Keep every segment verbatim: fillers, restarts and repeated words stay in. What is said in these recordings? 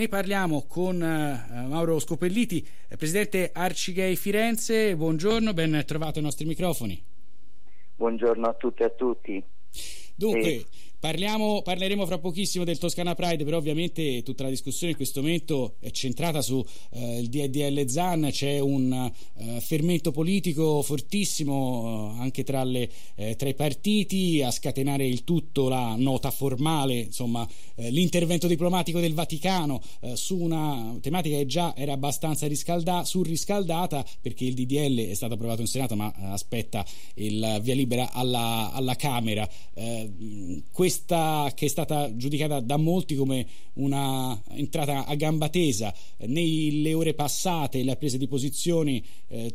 ne parliamo con uh, Mauro Scopelliti, presidente Arcigay Firenze. Buongiorno, ben trovato ai nostri microfoni. Buongiorno a tutte e a tutti. Dunque, e... Parliamo, parleremo fra pochissimo del Toscana Pride, però ovviamente tutta la discussione in questo momento è centrata su eh, il D D L Zan. C'è un eh, fermento politico fortissimo eh, anche tra, le, eh, tra i partiti. A scatenare il tutto la nota formale, insomma eh, l'intervento diplomatico del Vaticano eh, su una tematica che già era abbastanza riscalda, surriscaldata, perché il D D L è stato approvato in Senato ma eh, aspetta il via libera alla, alla Camera. Eh, Questa che è stata giudicata da molti come una entrata a gamba tesa, nelle ore passate le prese di posizioni eh,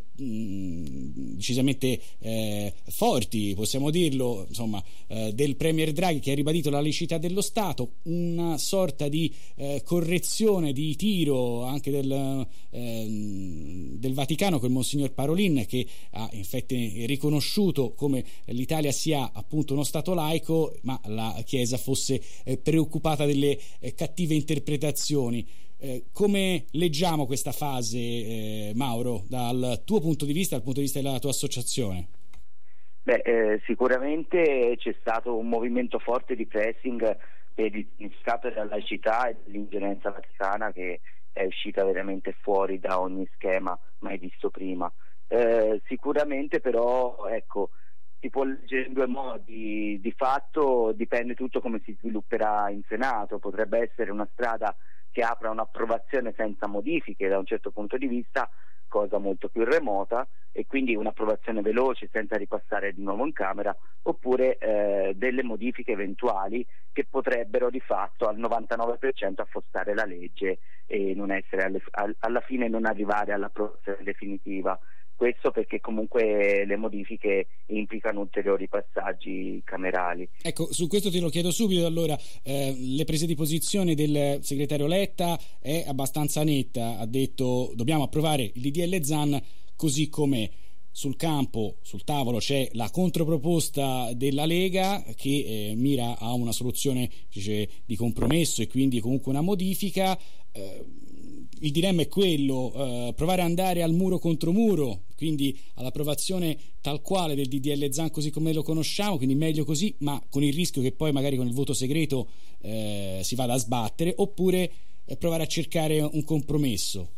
decisamente eh, forti, possiamo dirlo, insomma, eh, del Premier Draghi, che ha ribadito la laicità dello Stato, una sorta di eh, correzione di tiro anche del, eh, del Vaticano con Monsignor Parolin, che ha infatti riconosciuto come l'Italia sia appunto uno Stato laico, ma la Chiesa fosse eh, preoccupata delle eh, cattive interpretazioni. Eh, come leggiamo questa fase, eh, Mauro, dal tuo punto di vista, dal punto di vista della tua associazione? Beh, eh, sicuramente c'è stato un movimento forte di pressing per il significato della laicità e dell'ingerenza vaticana, che è uscita veramente fuori da ogni schema mai visto prima. Eh, sicuramente però, ecco, si può leggere in due modi. Di fatto dipende tutto come si svilupperà in Senato. Potrebbe essere una strada che apra un'approvazione senza modifiche da un certo punto di vista, cosa molto più remota, e quindi un'approvazione veloce senza ripassare di nuovo in Camera, oppure eh, delle modifiche eventuali che potrebbero di fatto al novantanove per cento affossare la legge e non essere alle, all, alla fine non arrivare all'approvazione definitiva. Questo perché comunque le modifiche implicano ulteriori passaggi camerali. Ecco, su questo te lo chiedo subito. Allora, eh, le prese di posizione del segretario Letta è abbastanza netta. Ha detto: dobbiamo approvare il D D L Zan così com'è. Sul campo, sul tavolo, c'è la controproposta della Lega che eh, mira a una soluzione, dice, di compromesso e quindi comunque una modifica. Eh, il dilemma è quello, eh, provare ad andare al muro contro muro, quindi all'approvazione tal quale del D D L Zan così come lo conosciamo, quindi meglio così, ma con il rischio che poi magari con il voto segreto eh, si vada a sbattere, oppure eh, provare a cercare un compromesso.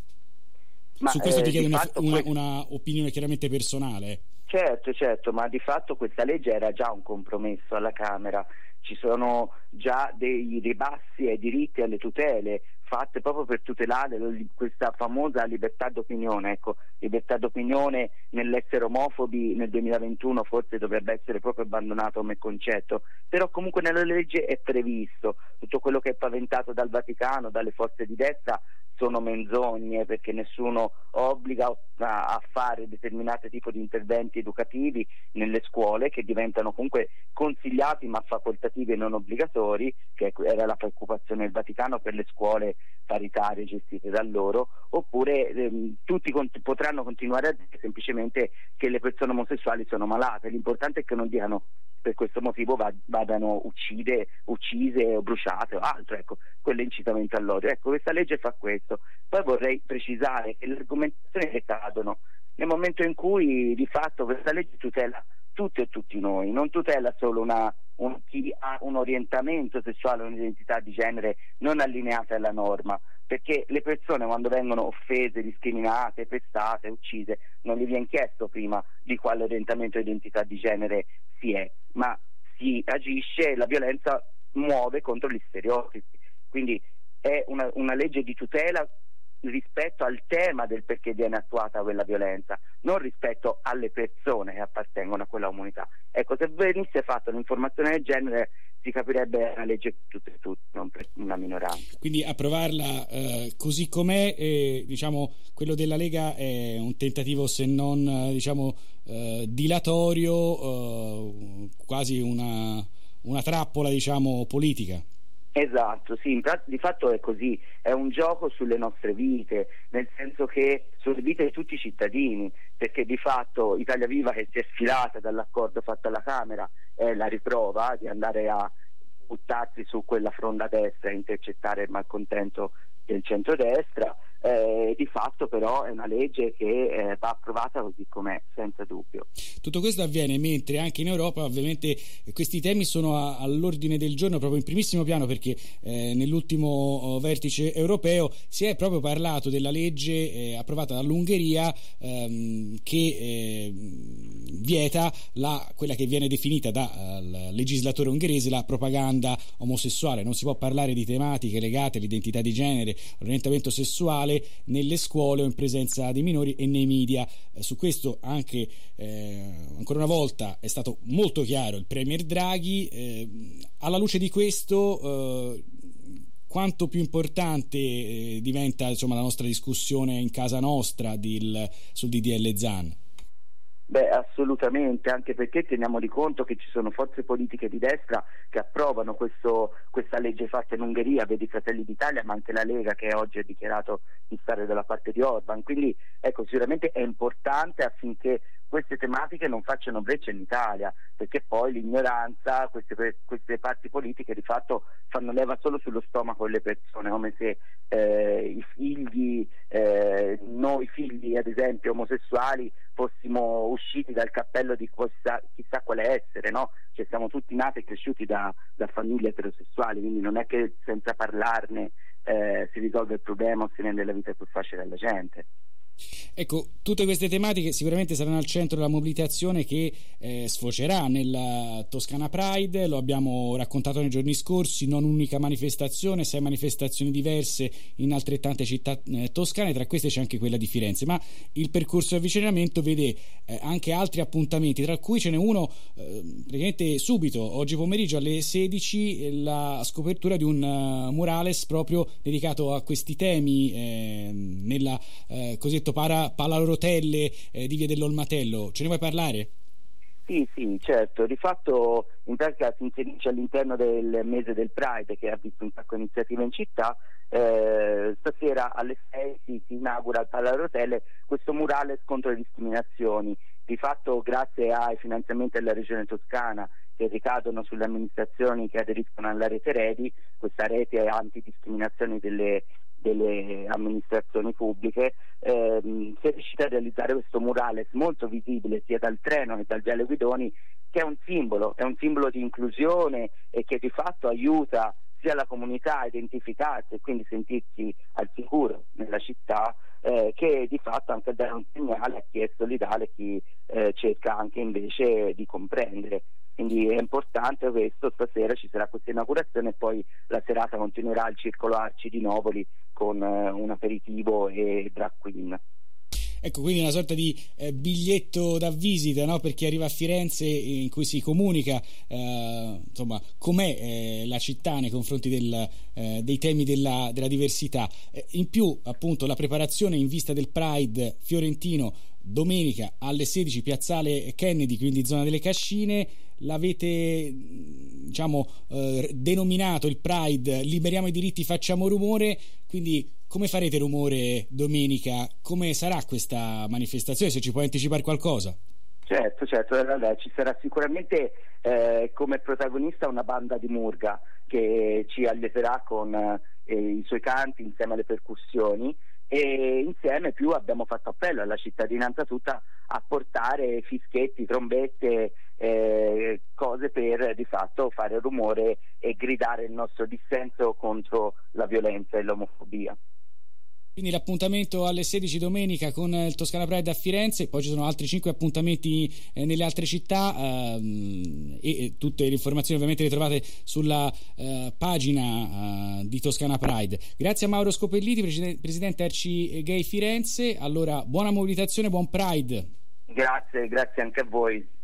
Ma, Su questo eh, ti chiedo una, una, que- una opinione chiaramente personale. Certo, certo, ma di fatto questa legge era già un compromesso alla Camera. Ci sono già dei ribassi ai diritti e alle tutele fatte proprio per tutelare questa famosa libertà d'opinione. Ecco, libertà d'opinione nell'essere omofobi nel duemilaventuno forse dovrebbe essere proprio abbandonato come concetto, però comunque nella legge è previsto. Tutto quello che è paventato dal Vaticano, dalle forze di destra, sono menzogne, perché nessuno obbliga a, a fare determinati tipi di interventi educativi nelle scuole, che diventano comunque consigliati ma facoltativi e non obbligatori, che era la preoccupazione del Vaticano per le scuole paritarie gestite da loro. Oppure ehm, tutti cont- potranno continuare a dire semplicemente che le persone omosessuali sono malate. L'importante è che non dicano per questo motivo va- vadano uccide, uccise o bruciate o altro. Ecco, quello è incitamento all'odio. Ecco, questa legge fa questo. Poi vorrei precisare che le argomentazioni decadono nel momento in cui di fatto questa legge tutela tutte e tutti noi, non tutela solo una, un, chi ha un orientamento sessuale, un'identità di genere non allineata alla norma, perché le persone quando vengono offese, discriminate, pestate, uccise, non gli viene chiesto prima di quale orientamento e identità di genere si è, ma si agisce, la violenza muove contro gli stereotipi. Quindi è una, una legge di tutela rispetto al tema del perché viene attuata quella violenza, non rispetto alle persone che appartengono a quella comunità. Ecco, se venisse fatta un'informazione del genere si capirebbe una legge per tutti e tutti, non per una minoranza. Quindi approvarla eh, così com'è, eh, diciamo, quello della Lega è un tentativo, se non eh, diciamo eh, dilatorio, eh, quasi una, una trappola, diciamo, politica. Esatto, sì, di fatto è così, è un gioco sulle nostre vite, nel senso che sulle vite di tutti i cittadini, perché di fatto Italia Viva, che si è sfilata dall'accordo fatto alla Camera, è la riprova di andare a buttarsi su quella fronda destra e intercettare il malcontento del centrodestra. Eh, di fatto però è una legge che eh, va approvata così com'è, senza dubbio. Tutto questo avviene mentre anche in Europa ovviamente questi temi sono a, all'ordine del giorno, proprio in primissimo piano, perché eh, nell'ultimo oh, vertice europeo si è proprio parlato della legge eh, approvata dall'Ungheria ehm, che eh, vieta la, quella che viene definita dal uh, legislatore ungherese la propaganda omosessuale. Non si può parlare di tematiche legate all'identità di genere, all'orientamento sessuale nelle scuole o in presenza dei minori e nei media. Eh, su questo anche eh, ancora una volta è stato molto chiaro il Premier Draghi. Eh, alla luce di questo eh, quanto più importante eh, diventa insomma la nostra discussione in casa nostra del, sul D D L Zan? Beh, assolutamente, anche perché teniamo di conto che ci sono forze politiche di destra che approvano questo, questa legge fatta in Ungheria, vedi Fratelli d'Italia, ma anche la Lega, che oggi ha dichiarato di stare dalla parte di Orban. Quindi ecco, sicuramente è importante affinché queste tematiche non facciano breccia in Italia, perché poi l'ignoranza, queste, queste parti politiche di fatto fanno leva solo sullo stomaco delle persone, come se eh, i figli, eh, noi figli ad esempio omosessuali, fossimo usciti dal cappello di chissà, chissà quale essere, no? Cioè siamo tutti nati e cresciuti da, da famiglie eterosessuali, quindi non è che senza parlarne eh, si risolve il problema o si rende la vita più facile alla gente. Ecco, tutte queste tematiche sicuramente saranno al centro della mobilitazione che eh, sfocerà nella Toscana Pride. Lo abbiamo raccontato nei giorni scorsi, non un'unica manifestazione, sei manifestazioni diverse in altrettante città eh, toscane, tra queste c'è anche quella di Firenze, ma il percorso di avvicinamento vede eh, anche altri appuntamenti, tra cui ce n'è uno eh, praticamente subito, oggi pomeriggio alle sedici, eh, la scopertura di un uh, murales proprio dedicato a questi temi eh, nella eh, cosiddetta Para, Palarotelle eh, di Via dell'Olmatello. Ce ne vuoi parlare? Sì, sì, certo. Di fatto in pratica si inserisce all'interno del mese del Pride, che ha visto un sacco di iniziative in città. Eh, stasera alle sei si, si inaugura al Palarotelle questo murales contro le discriminazioni. Di fatto grazie ai finanziamenti della Regione Toscana che ricadono sulle amministrazioni che aderiscono alla rete Redi, questa rete antidiscriminazioni delle delle amministrazioni pubbliche, ehm, si è riuscita a realizzare questo murales molto visibile sia dal treno che dal viale Guidoni, che è un simbolo, è un simbolo di inclusione e che di fatto aiuta sia la comunità a identificarsi e quindi sentirsi al sicuro nella città, eh, che di fatto anche dare un segnale a chi è solidale, a chi eh, cerca anche invece di comprendere. Quindi è importante questo, stasera ci sarà questa inaugurazione e poi la serata continuerà al Circolo Arci di Novoli con eh, un aperitivo e drag queen. Ecco, quindi una sorta di eh, biglietto da visita, no? Per chi arriva a Firenze, in cui si comunica eh, insomma com'è eh, la città nei confronti del, eh, dei temi della, della diversità. Eh, in più appunto la preparazione in vista del Pride fiorentino domenica alle sedici, piazzale Kennedy, quindi zona delle Cascine. L'avete diciamo eh, denominato il Pride liberiamo i diritti, facciamo rumore, quindi come farete rumore domenica? Come sarà questa manifestazione, se ci puoi anticipare qualcosa? Certo, certo, allora, ci sarà sicuramente eh, come protagonista una banda di Murga che ci allieterà con eh, i suoi canti insieme alle percussioni, e insieme più abbiamo fatto appello alla cittadinanza tutta a portare fischietti, trombette, eh, cose per di fatto fare rumore e gridare il nostro dissenso contro la violenza e l'omofobia. Quindi l'appuntamento alle sedici domenica con il Toscana Pride a Firenze, poi ci sono altri cinque appuntamenti eh, nelle altre città ehm, e, e tutte le informazioni ovviamente le trovate sulla eh, pagina eh, di Toscana Pride. Grazie a Mauro Scopelliti, presidente, presidente Arci Gay Firenze. Allora, buona mobilitazione, buon Pride. Grazie, grazie anche a voi.